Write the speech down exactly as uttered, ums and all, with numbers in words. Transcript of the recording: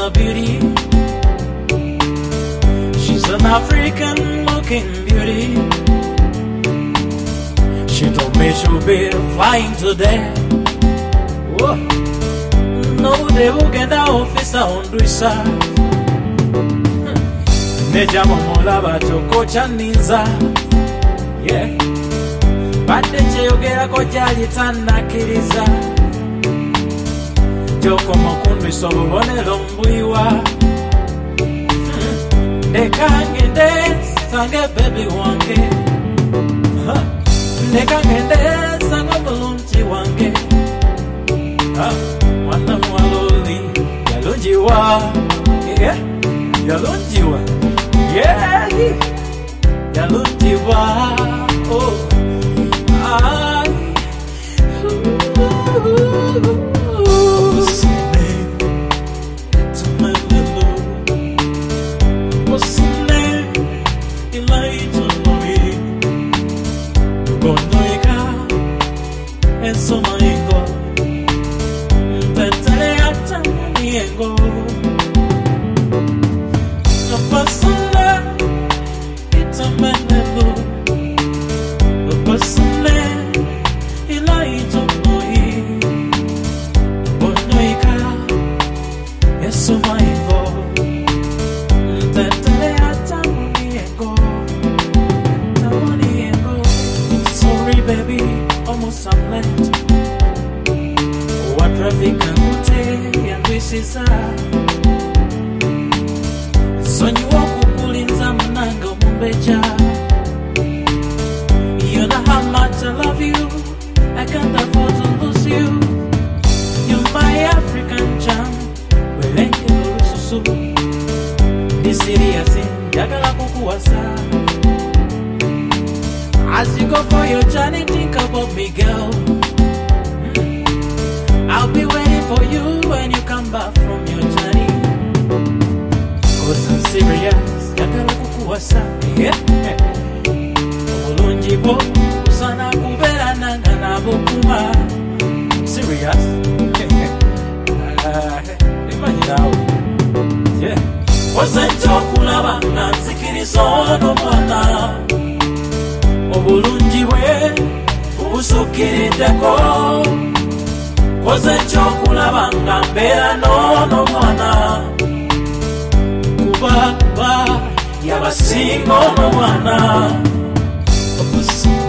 a beauty. She's an African-looking beauty. She told me she'll be flying today. Whoa. No, they will get the officer on Drissa. Neja Momolaba Choko Chaninza. Yeah. Bate Cheyogera Kojali Tana Kiriza. Joko Mokunbi Sobone Lombuiwa. They can't get this, Sange baby wanke. They can't get this, Sange balloonchi wanke. Wana mwaloli, Yalunjiwa. Yeah, Yalunjiwa. Yeah, Yalunjiwa. Oh, I. So my ego, Pentale at my ego. The person there, it's a man that do. The person there, he lies on me. But no, he can't. Yes, so my ego, Pentale at my ego. My ego. Sorry, baby, almost I'm late. Traffic and Kute and Wisisa. Sonny Waku Pulinza Mananga Mumbeja. You know how much I love you. I can't afford to lose you. You're my African charm. Well, ain't you so this serious in Yagala Kukuasa. As you go for your journey, think about me, girl. I'll be waiting for you when you come back from your journey. Cause I'm serious, yakala kukuwasa. Yeah. Obulungi bo, usana kubera nanga na bokuma. Serious? Imagine. Yeah. Wasencho kulaba na nzikirizo no mwana. Obulungi we, usukiriteko. Koze chokulaba ngambera nono mwana. Kuba kuba yabasingo no mwana.